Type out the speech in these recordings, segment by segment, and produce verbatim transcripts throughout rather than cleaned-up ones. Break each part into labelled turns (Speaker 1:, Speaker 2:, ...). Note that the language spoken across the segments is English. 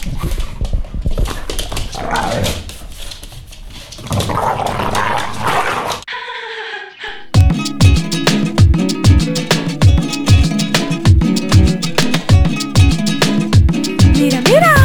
Speaker 1: Mira, mira.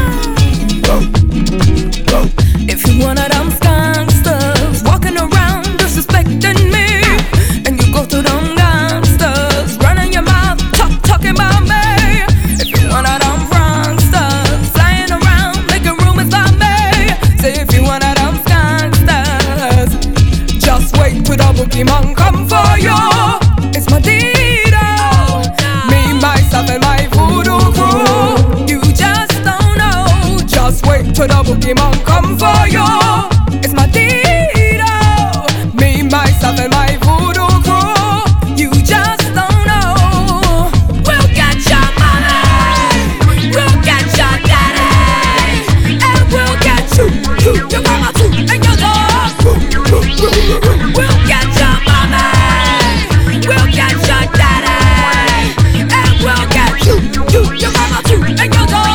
Speaker 1: If you one of them gangsters walking around disrespecting me, and you go to them gangsters running your mouth, talk, talking about me. If you one of them pranksters flying around making rumors about me, say if you one of them gangsters, just wait till the boogeyman come for you. It's my Dido, me, myself, and my voodoo crew. You just don't know. Just wait till the boogeyman come for you. It's my Dido, me, myself, and my voodoo crew. You just don't know. We'll get your money, we'll get your daddy, and we'll get you, you, your mama too, and your dog. We'll get your money, we'll get your daddy, and we'll get you, you, your mama too, and your dog.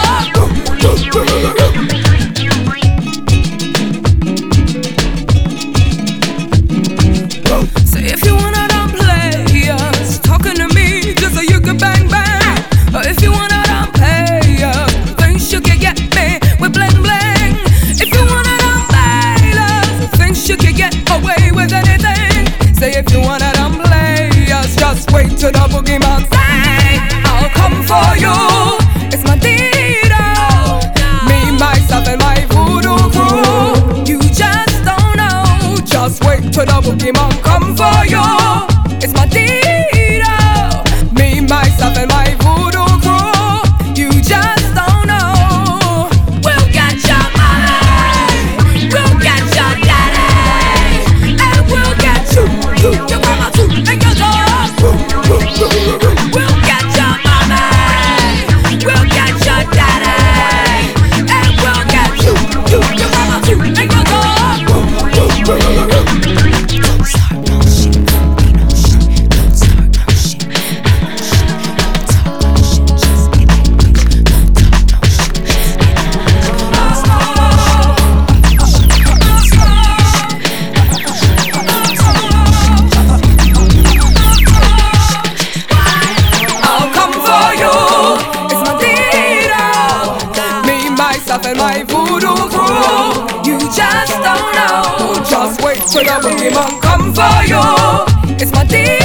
Speaker 1: Say if you one of them players talking to me just so you can bang bang, or if you one of them players thinks you can get me with bling bling, if you one of them players thinks you can get away with anything, say if you one of them players, just wait till the boogeyman say I'll come for you. It's my Dido, me, myself, and my voodoo crew. You just don't know. Just wait till the boogeyman come for you. It's my Dido, me, myself, and my voodoo crew. You just don't know. We'll get your money, we'll get your daddy, and we'll get you, you, your mama too, and your dog. We'll get your money, we'll get your daddy, and we'll get you, you, your mama too, and your dog. And my voodoo crew. You just don't know. Just wait till the boogeyman come for you. It's my deal.